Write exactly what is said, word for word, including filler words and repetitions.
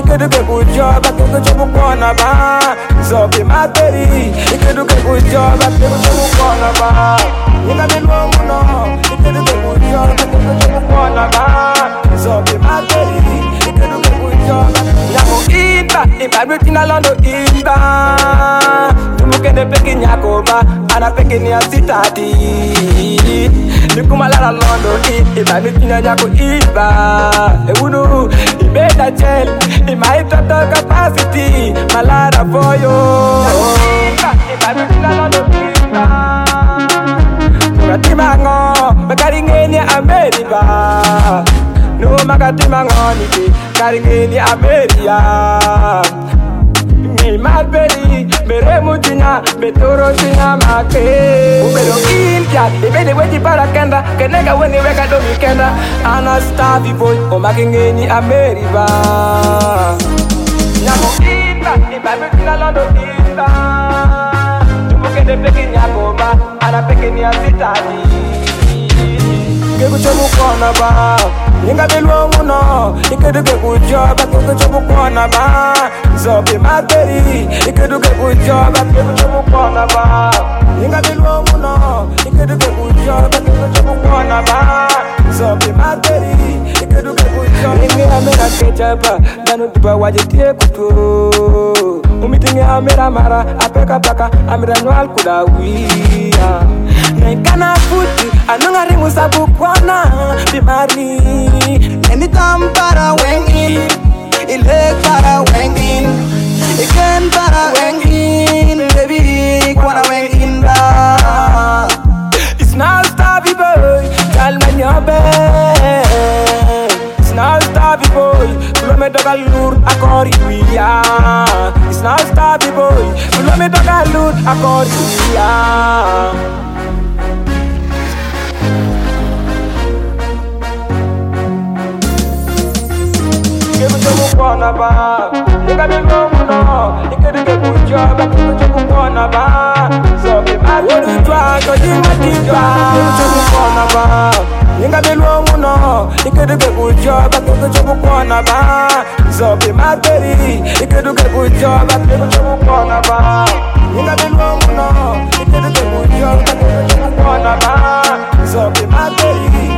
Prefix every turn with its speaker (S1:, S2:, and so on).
S1: could do a good job, I could go to corner bar. So be my baby, you could do a good job, I could go to corner bar. You got me wrong, no, you could do a good job, I could go to corner bar. So be my baby, you could do a good job. Now eat back, if I break in a land of eat back. You look at the picking Yakoba, and I'm picking your city. Nikumalara londo ita mitina yako iba Eunu ibeda gel Ima total capacity Malara for you Ita mitina londo iba Magatima ngo Makaringeni America No magatima ngo niki Karingeni America My baby, mere mutina, betoro tina make. Ubero India, the baby when you para kenda, kenega when you wake up do kenda. Ana stavi boy, o making any America. Nyamo India, the baby tina londo India. You can the peking Yakoba, ana peking ya sitadi. Get to the corner bar. You got me wrong, no. You could do a good job, I could go to the corner bar. So be my baby, you could do a good job, I could go to the corner bar. You got me wrong, no. You could do a good job, I could go to the corner bar. So be my baby, you could do a good job. You got me a ketchup, then you do what you take to. Umitinge amera mara, apeka paka, amera noal kuda wia. Naikana futi, anonga rimu sabu kwana bimari. Anytime para wengin, ile para wengin, again para wengin, baby kwana wengin da. It's now Starvey boy, tell me your bed. It's now Starvey boy, pulo me toka lur akori wia. It's now Starvey boy, pulo me toka lur akori wia. Corner bar, you got me wrong, no. You could do a good job, I could go to the corner bar. So be my good drag, or you might be drag. You could do corner bar. You got me wrong, no. You could do a good job, I could go to the corner bar. So be my baby, you could do a good job, I could go to the corner bar. You got me wrong, no. You could do a good job, I could go to the corner bar. So be my baby.